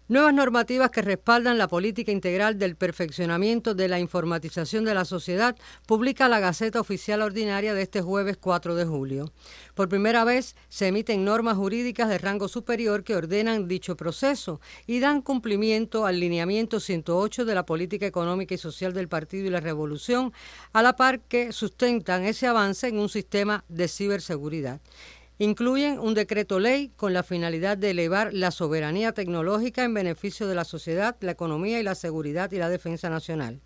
Nuevas normativas que respaldan la política integral del perfeccionamiento de la informatización de la sociedad publica la Gaceta Oficial Ordinaria de este jueves 4 de julio. Por primera vez se emiten normas jurídicas de rango superior que ordenan dicho proceso y dan cumplimiento al lineamiento 108 de la política económica y social del Partido y la Revolución, a la par que sustentan ese avance en un sistema de ciberseguridad. Incluyen un decreto ley con la finalidad de elevar la soberanía tecnológica en beneficio de la sociedad, la economía y la seguridad y la defensa nacional.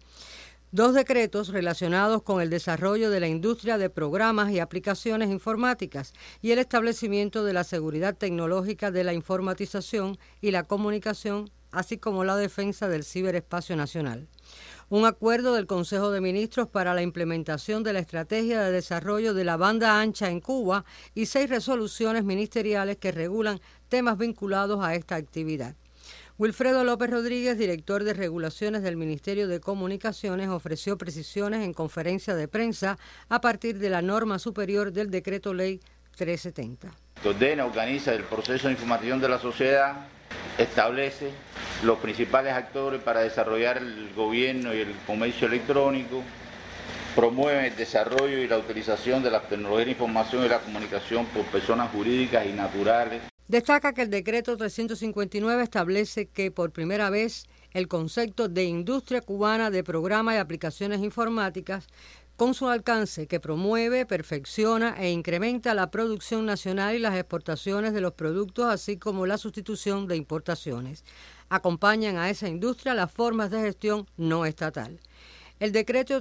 2 decretos relacionados con el desarrollo de la industria de programas y aplicaciones informáticas y el establecimiento de la seguridad tecnológica de la informatización y la comunicación, así como la defensa del ciberespacio nacional. Un acuerdo del Consejo de Ministros para la implementación de la Estrategia de Desarrollo de la Banda Ancha en Cuba y 6 resoluciones ministeriales que regulan temas vinculados a esta actividad. Wilfredo López Rodríguez, director de regulaciones del Ministerio de Comunicaciones, ofreció precisiones en conferencia de prensa a partir de la norma superior del Decreto Ley 370. Que ordena, organiza el proceso de información de la sociedad, establece los principales actores para desarrollar el gobierno y el comercio electrónico, promueve el desarrollo y la utilización de las tecnologías de información y la comunicación por personas jurídicas y naturales. Destaca que el decreto 359 establece que por primera vez el concepto de industria cubana de programas y aplicaciones informáticas con su alcance que promueve, perfecciona e incrementa la producción nacional y las exportaciones de los productos, así como la sustitución de importaciones. Acompañan a esa industria las formas de gestión no estatal. El decreto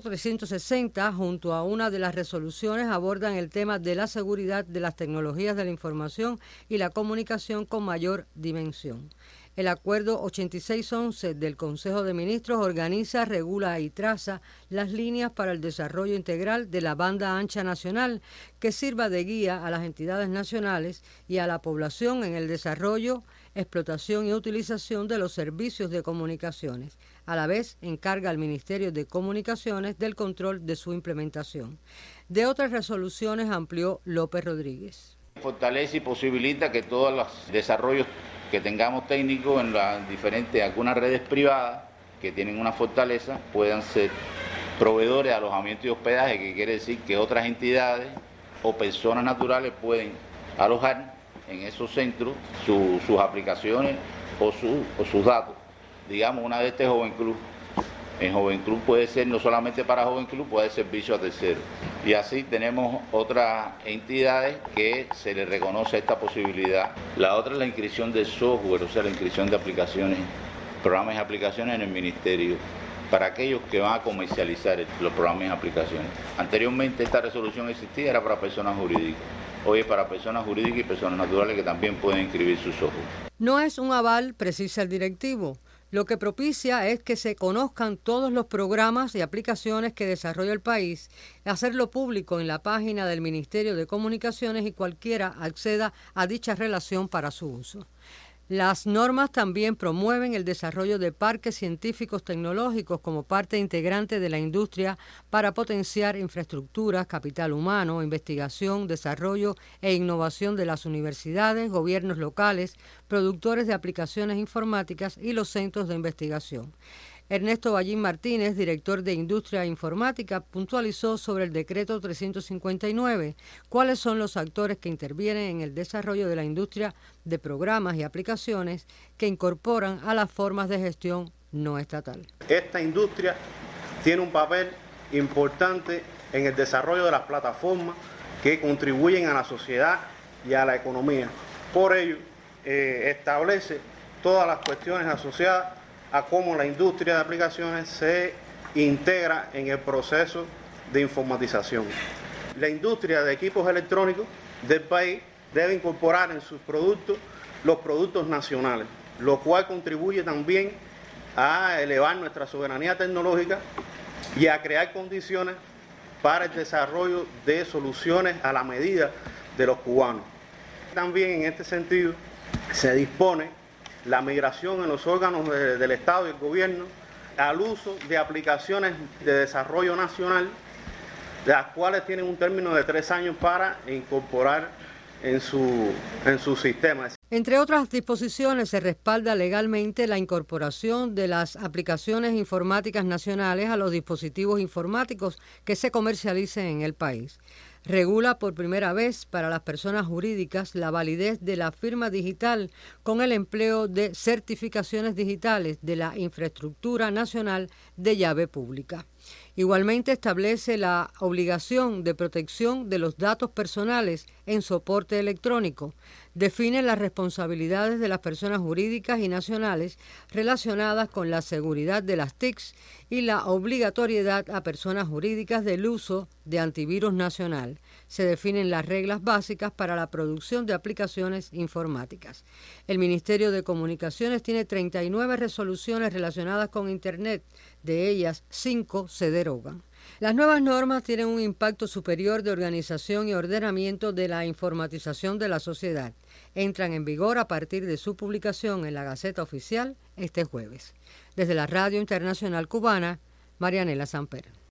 360, junto a una de las resoluciones, abordan el tema de la seguridad de las tecnologías de la información y la comunicación con mayor dimensión. El acuerdo 8611 del Consejo de Ministros organiza, regula y traza las líneas para el desarrollo integral de la banda ancha nacional que sirva de guía a las entidades nacionales y a la población en el desarrollo, explotación y utilización de los servicios de comunicaciones. A la vez, encarga al Ministerio de Comunicaciones del control de su implementación. De otras resoluciones amplió López Rodríguez. Fortalece y posibilita que todos los desarrollos que tengamos técnicos en las diferentes, algunas redes privadas que tienen una fortaleza, puedan ser proveedores de alojamiento y hospedaje, que quiere decir que otras entidades o personas naturales pueden alojar en esos centros sus aplicaciones o sus datos. Digamos, una de estas es Joven Club. En Joven Club puede ser no solamente para Joven Club, puede ser servicio a terceros. Y así tenemos otras entidades que se les reconoce esta posibilidad. La otra es la inscripción de software, o sea, la inscripción de aplicaciones, programas y aplicaciones en el Ministerio, para aquellos que van a comercializar los programas y aplicaciones. Anteriormente esta resolución existía, era para personas jurídicas. Hoy es para personas jurídicas y personas naturales que también pueden inscribir su software. No es un aval, precisa el directivo. Lo que propicia es que se conozcan todos los programas y aplicaciones que desarrolla el país, hacerlo público en la página del Ministerio de Comunicaciones y cualquiera acceda a dicha relación para su uso. Las normas también promueven el desarrollo de parques científicos tecnológicos como parte integrante de la industria para potenciar infraestructuras, capital humano, investigación, desarrollo e innovación de las universidades, gobiernos locales, productores de aplicaciones informáticas y los centros de investigación. Ernesto Ballín Martínez, director de Industria Informática, puntualizó sobre el decreto 359, cuáles son los actores que intervienen en el desarrollo de la industria de programas y aplicaciones que incorporan a las formas de gestión no estatal. Esta industria tiene un papel importante en el desarrollo de las plataformas que contribuyen a la sociedad y a la economía. Por ello, establece todas las cuestiones asociadas a cómo la industria de aplicaciones se integra en el proceso de informatización. La industria de equipos electrónicos del país debe incorporar en sus productos los productos nacionales, lo cual contribuye también a elevar nuestra soberanía tecnológica y a crear condiciones para el desarrollo de soluciones a la medida de los cubanos. También en este sentido se dispone la migración en los órganos del Estado y el gobierno al uso de aplicaciones de desarrollo nacional, las cuales tienen un término de 3 años para incorporar en su sistema. Entre otras disposiciones, se respalda legalmente la incorporación de las aplicaciones informáticas nacionales a los dispositivos informáticos que se comercialicen en el país. Regula por primera vez para las personas jurídicas la validez de la firma digital con el empleo de certificaciones digitales de la infraestructura nacional de llave pública. Igualmente establece la obligación de protección de los datos personales en soporte electrónico. Define las responsabilidades de las personas jurídicas y nacionales relacionadas con la seguridad de las TICs y la obligatoriedad a personas jurídicas del uso de antivirus nacional. Se definen las reglas básicas para la producción de aplicaciones informáticas. El Ministerio de Comunicaciones tiene 39 resoluciones relacionadas con Internet. De ellas, 5 se derogan. Las nuevas normas tienen un impacto superior de organización y ordenamiento de la informatización de la sociedad. Entran en vigor a partir de su publicación en la Gaceta Oficial este jueves. Desde la Radio Internacional Cubana, Marianela Samper.